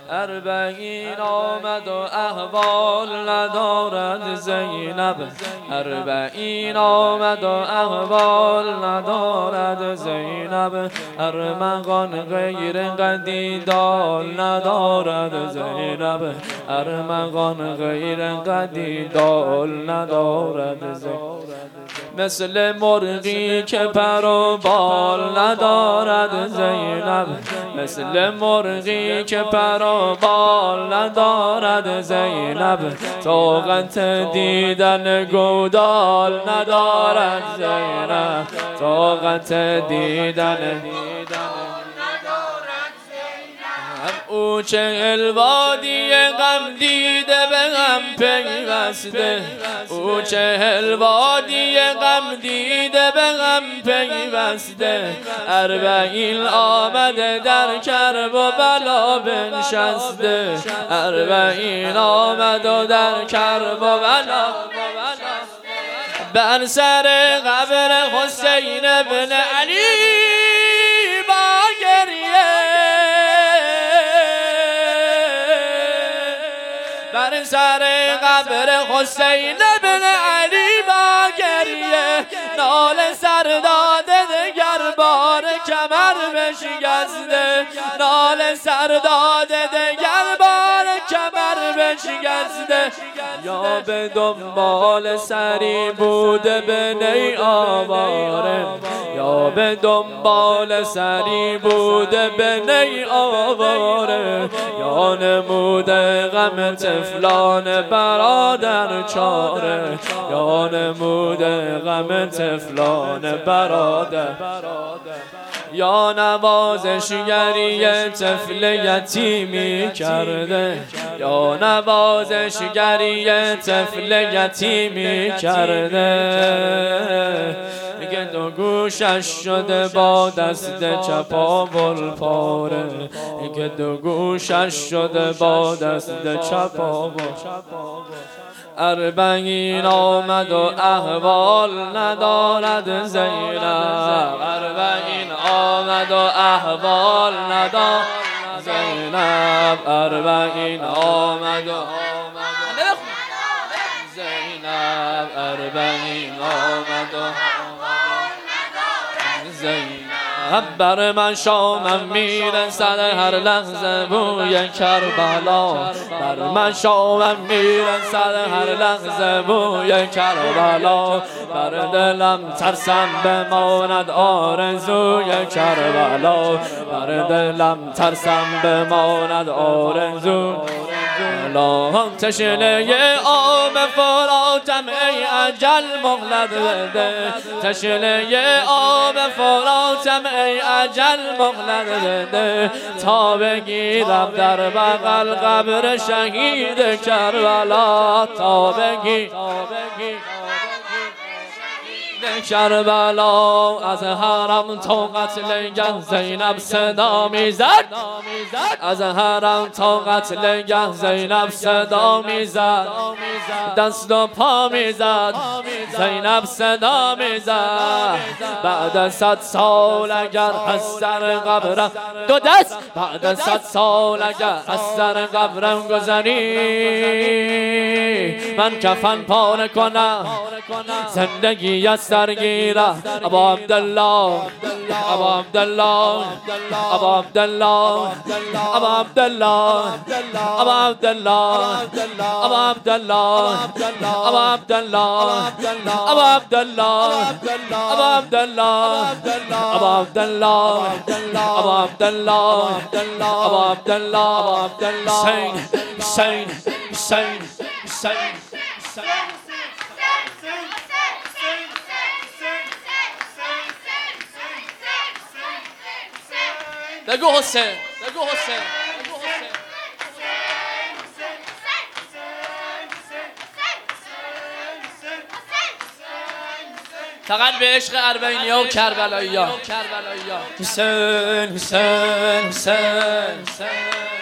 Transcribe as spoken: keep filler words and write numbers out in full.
اربعین آمد و احوال ندارد زینب، اربعین آمد و احوال ندارد زینب، ارمغان غیر قدیدال ندارد زینب، ارمغان غیر قدیدال ندارد زینب. مثل مرغی که پر و بال ندارد زینب، مثل مرغی که پر و بال ندارد زینب، طاقت دیدن گودال ندارد زینب، طاقت دیدن او چهل وادی غم دیده به هم پیوسته، او چهل وادی غم دیده به هم پیوسته، اربعین آمده در کرب و بلا بنشسته، اربعین آمد و در کرب و بلا بر سر قبر حسین بن علی با گریه، بر سر قبر حسین بن علی با گریه، نال سر داده دگر بار کمر بشکسته، نال سر داده دگر بار کمر بشکسته، یا به دنبال سری بوده به نی آواره، یا به دنبال سری بوده به نی آواره، یا نموده غم طفلان برادر چاره، یا نموده غم طفلان برادر، یا نوازشگری طفل یتیمی کرده، یا نوازشگری طفل یتیمی کرده، که دو گوشش شده با دست چپا بلپاره، که دو گوشش شده با دست چپا اربعین آمد و احوال ندارد زینب، اربعین آمد و احوال ندارد زینب، اربعین آمد و زینب، اربعین آمد و زینب. بر من شامم میرسد هر لحظه بوی کربلا، بر من شامم میرسد هر لحظه بوی کربلا، بر دلم ترسم بماند آرزوی کربلا، بر دلم ترسم بماند آرزو لا تشنه آب فراتم ای اجل مهلت بده، تشنه آب فراتم ای اجل مهلت بده، تا بگیرم در بغل قبر شهید کربلا، تا بگیر کربلا. از حرم تا قتلگه زینب صدا میزد، از حرم تا قتلگه زینب صدا میزد، دست و پا میزد زینب صدا میزد، بعد صد سال اگر از سر قبرم دو دست، بعد صد سال اگر از سر قبرم گذری، من کفن پاره کنم زندگی از سرگیره. ابا عبدالله ابا عبدالله ابا عبدالله ابا عبدالله ابا عبدالله ابا عبدالله ابا عبدالله ابا عبدالله ابا عبدالله ابا عبدالله ابا عبدالله ابا عبدالله حسین حسین حسین حسین بگو حسین، بگو حسین، بگو حسین. فقط به عشق اربعینی ها و کربلایی ها. حسین حسین حسین حسین